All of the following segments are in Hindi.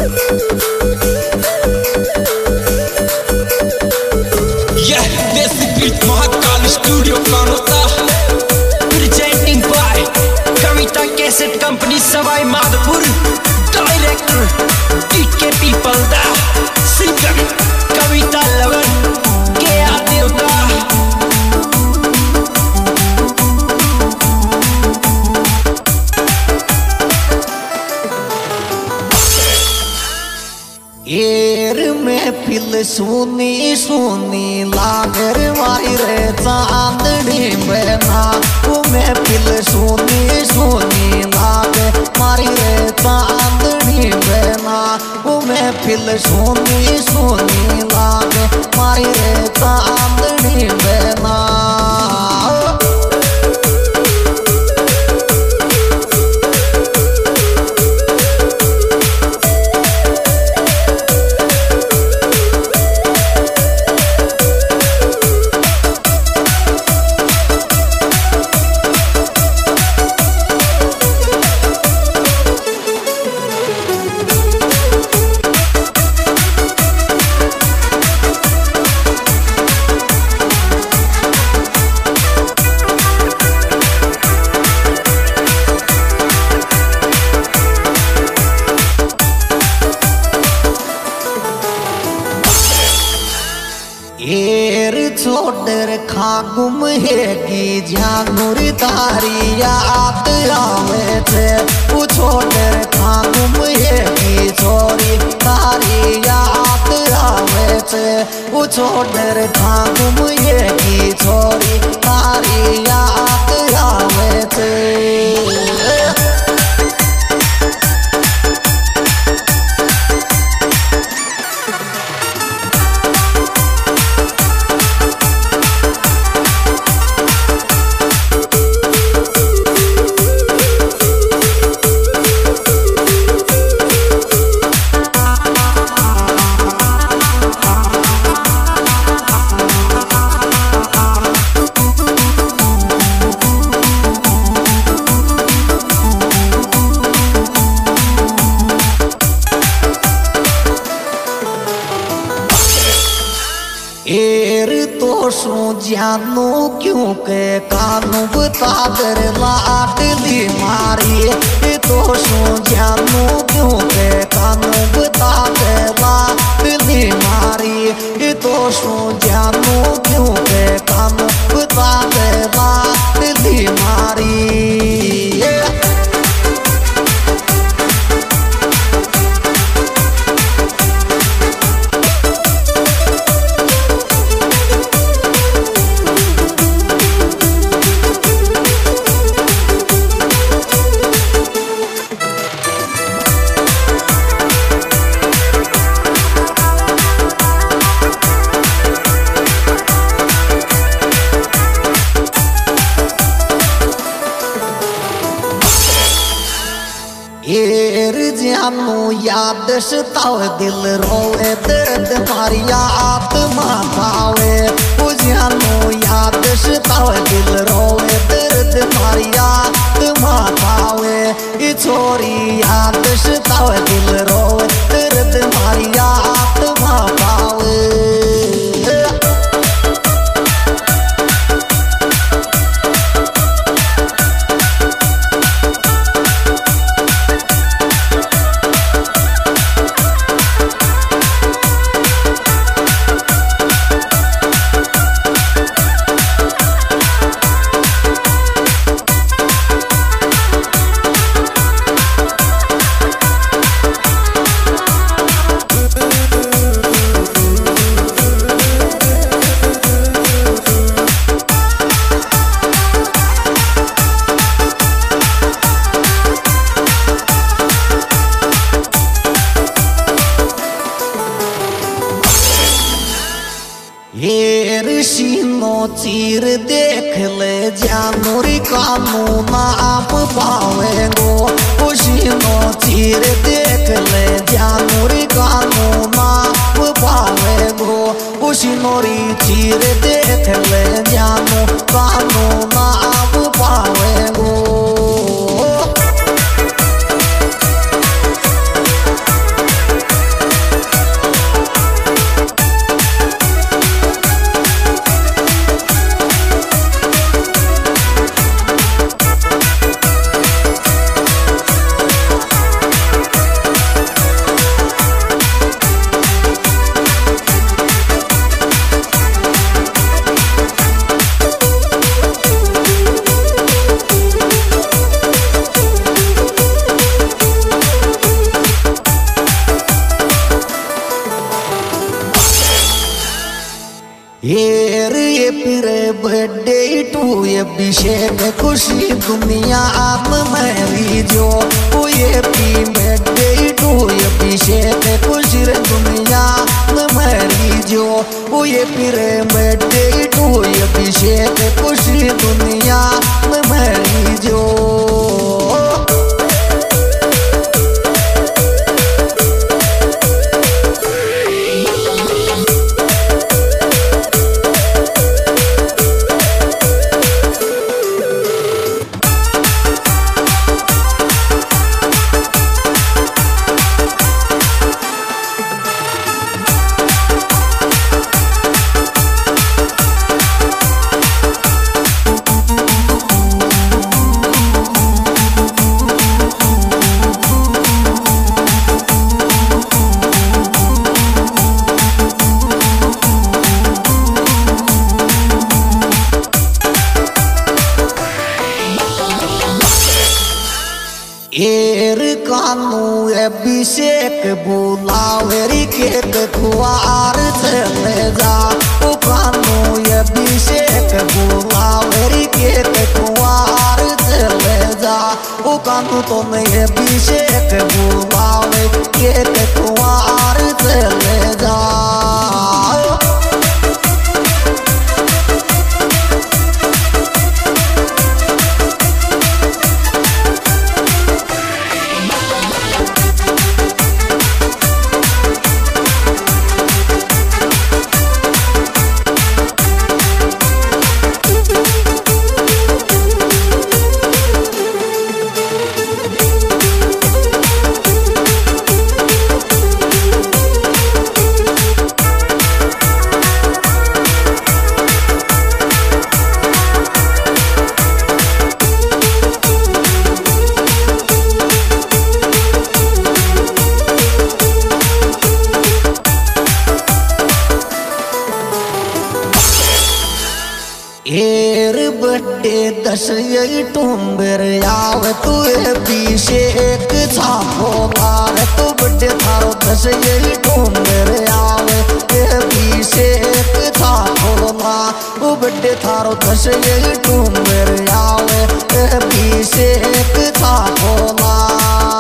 Mahakal studio Kanota presenting by Kavita cassette company Sawai Madhopur. Director DK पीपल दा, सिंगर कविता लवन के देवता। एर में फिल सुनी सुनी लागर वायरे चांदनी बना, वो में फिल सुनी सुनी लागे मारी रे चांदनी बना, वो में फिल सुनी सुनी लागे मारी रे चांदनी बना। एर छोड़ खागुम हेगी झांगुर तारी याद आवे थे, वो छोड़ खागुम हेगी छोरी तारी याद आवे थे, वो छोड़ खागुम हेगी छोरी तारी याद आवे थे। एर तो सो जानू क्यों के कानू बता दर लाडली मारी, तो सो जानू क्यों के कानू बता दर लाडली मारी, तो सो जानू क्यों के कानू बता दर लाडली मारी। एर जानू याद सताव दिल रोए दर्द मारी आत्मा पावे, वो जानू याद सताव दिल रोए दर्द मारी आत्मा पावे, ये छोरी याद सताव दिल रोए दर्द मारी आत्मा पावे। एर सीनो चीर देख ले जानूर कानू नाप पावेगो, वो सीनो चीर देख ले जानूर कानू नाप पावेगो, वो सीनोरी चीर देख ले जानू कानू नाप पावेगो। ये फिर बर्थडे टू अभिषेक खुशी दुनिया आप मेरी जो ये पी बर्थडे टू अभिषेक खुशी दुनिया मेरी जो ये फिर बर्थडे टू अभिषेक खुशी दुनिया मेरी जो एर कानू अभिषेक बुलावेरी केक खुआर चले जा ओ कानू अभिषेक बुलावेरी केक खुआर चले जा ओ कानू तो मैं अभिषेक बुलावे केक खुआर चले जा एर बड्डे दस यही टूम्बर आवे तू अभिषेक छापो मार तू बड्डे थारो दस यही टूम्बर आवे अभिषेक छापो मार वो बड्डे थारो दस यही टूम्बर आवे अभिषेक छापो मार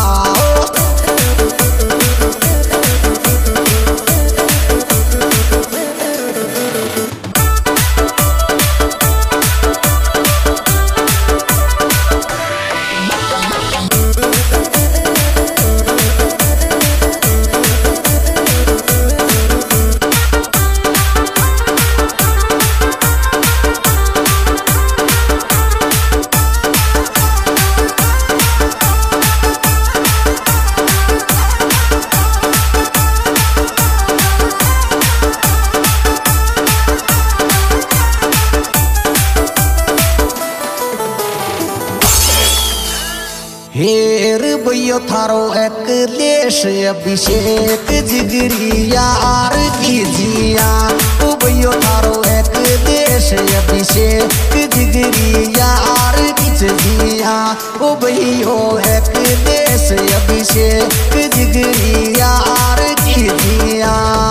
हेर भैया थारो एक लेश अभिषेक जिगरी यार कीजिया ओ भैया थारो एक लेश अभिषेक जिगरी यार कीजिया ओ भैया एक लेश अभिषेक जिगरी यार कीजिया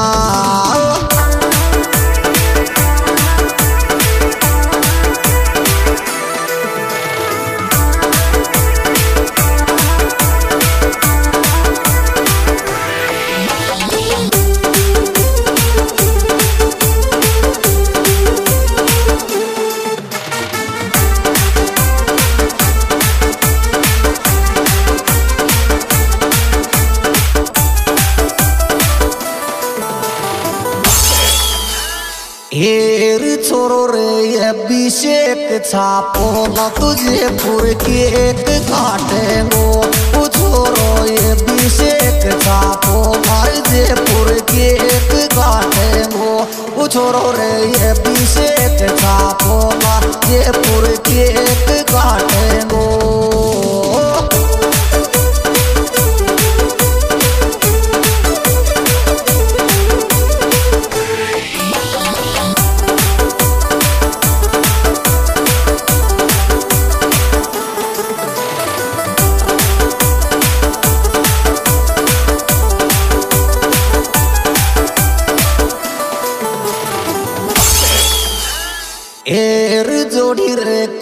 हेर छोरो रे अभिषेक छापो ना तुझे पुर के एक काटेंगो ओ छोरो अभिषेक छापो मार जयपुर के एक काटेंगो ओ छोरो रे अभिषेक छापो मार जयपुर के एक काटेंगो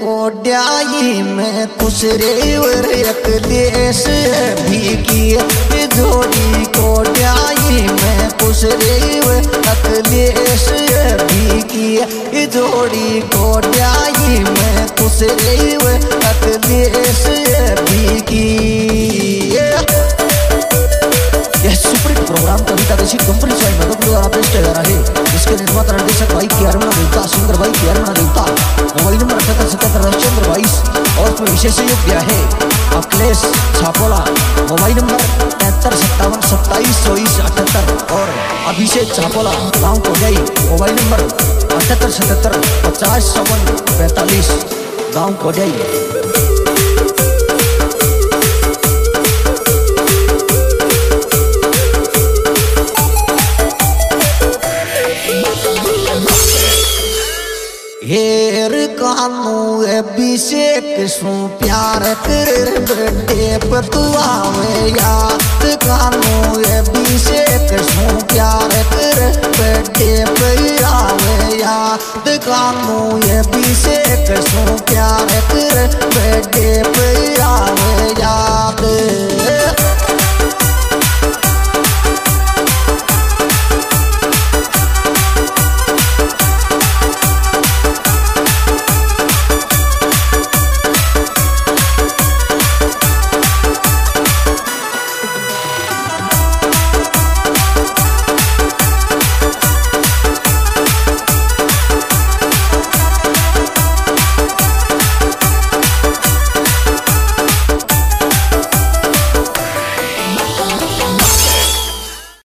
कोड्याई में खुश रे वर अकलेश भी की जोड़ी कोड्याई में खुश रे वर अकलेश भी की जोड़ी कोड्याई में खुश रे वर अकलेश भी की। यह सुपरहिट प्रोग्राम कविता देशी कंपनी से मदद द्वारा पेश किया जा रहा है। इसके निर्माता निर्देशक भाई केरमना देवता, सिंगर भाई केरमना देवता। मोबाइल नंबर 7877 चंद्र 22 और उसमें विशेष सहयोग दिया है अखिलेश छापोला। मोबाइल नंबर 7357272478 और अभिषेक छापोला गाँव कोडियाई। मोबाइल नंबर 7877 505445 गाँव कोडियाई। हेर कानू अभिषेक सु प्यार कर बर्थडे पर तू आवे याद। कानू अभिषेक सु प्यार कर बर्थडे पर आवे याद। कानू अभिषेक सु प्यार कर बर्थडे पर